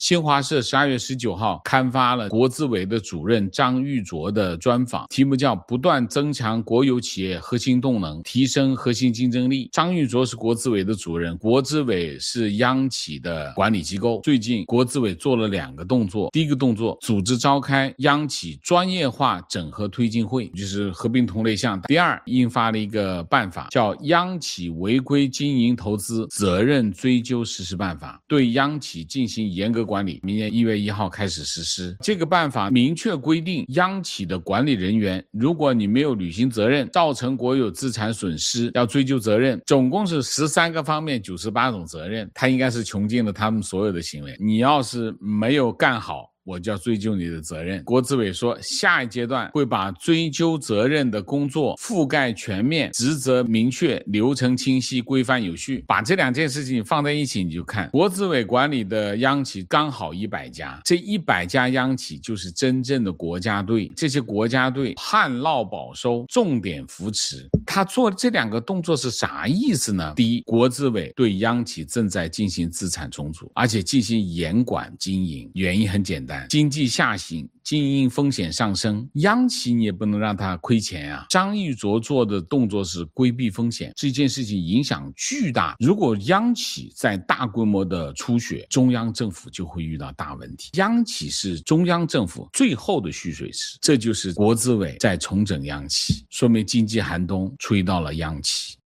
新华社12月19号刊发了国资委的主任张玉卓的专访，题目叫不断增强国有企业核心动能，提升核心竞争力。张玉卓是国资委的主任，国资委是央企的管理机构。最近国资委做了2个动作，第一个动作组织召开央企专业化整合推进会，就是合并同类项。第二，印发了一个办法，叫央企违规经营投资责任追究实施办法，对央企进行严格管理，明年1月1号开始实施。这个办法明确规定，央企的管理人员，如果你没有履行责任，造成国有资产损失，要追究责任，总共是13个方面98种责任，他应该是穷尽了他们所有的行为。你要是没有干好，我就要追究你的责任。国资委说，下一阶段会把追究责任的工作覆盖全面，职责明确，流程清晰，规范有序。把这2件事情放在一起，你就看国资委管理的央企刚好100家，这100家央企就是真正的国家队，这些国家队旱涝保收，重点扶持。他做这2个动作是啥意思呢？第一，国资委对央企正在进行资产重组，而且进行严管经营，原因很简单，经济下行，经营风险上升，央企你也不能让它亏钱啊。张玉卓做的动作是规避风险，这件事情影响巨大。如果央企在大规模的出血，中央政府就会遇到大问题。央企是中央政府最后的蓄水池，这就是国资委在重整央企，说明经济寒冬吹到了央企。